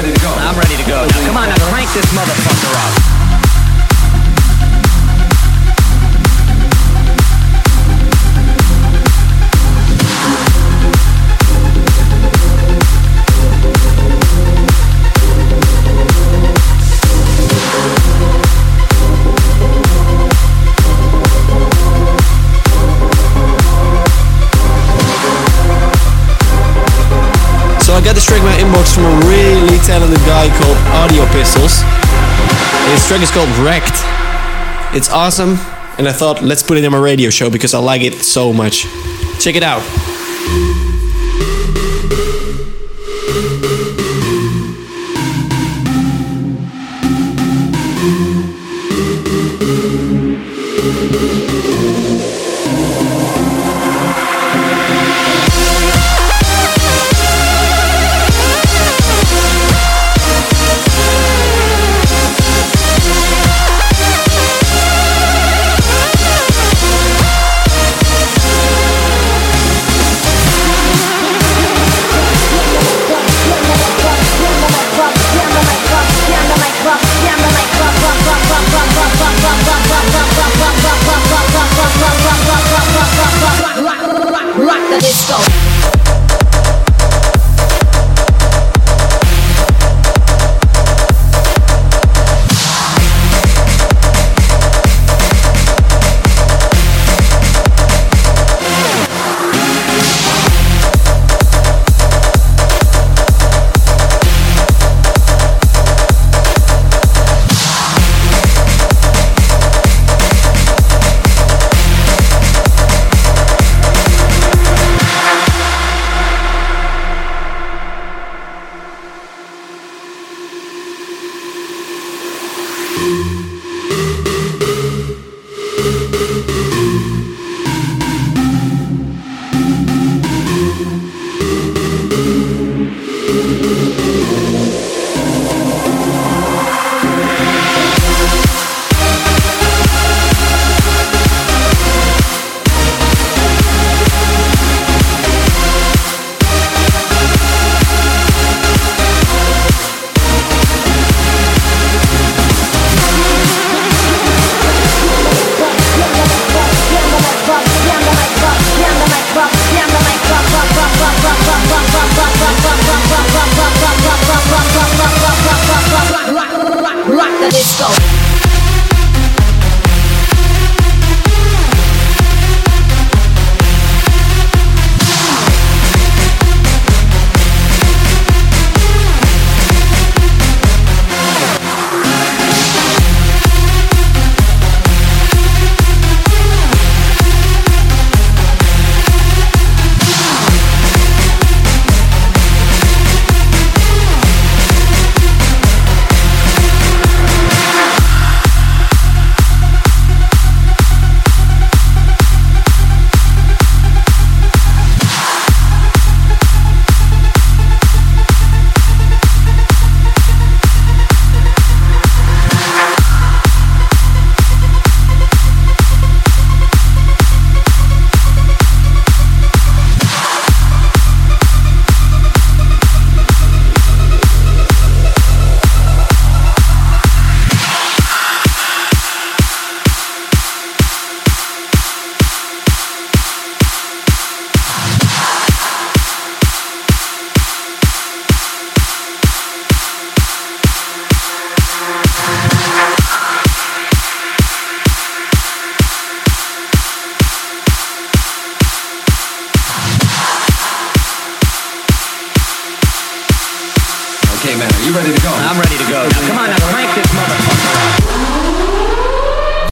ready to go? I'm ready to go. Now come on, now crank this motherfucker up. I got this track in my inbox from a really talented guy called Audio Pistols. His track is called Wrecked. It's awesome, and I thought, let's put it in my radio show because I like it so much. Check it out. Rock the disco. Rock the disco. Okay, man, are you ready to go? I'm ready to go. Now come on, now crank this motherfucker up.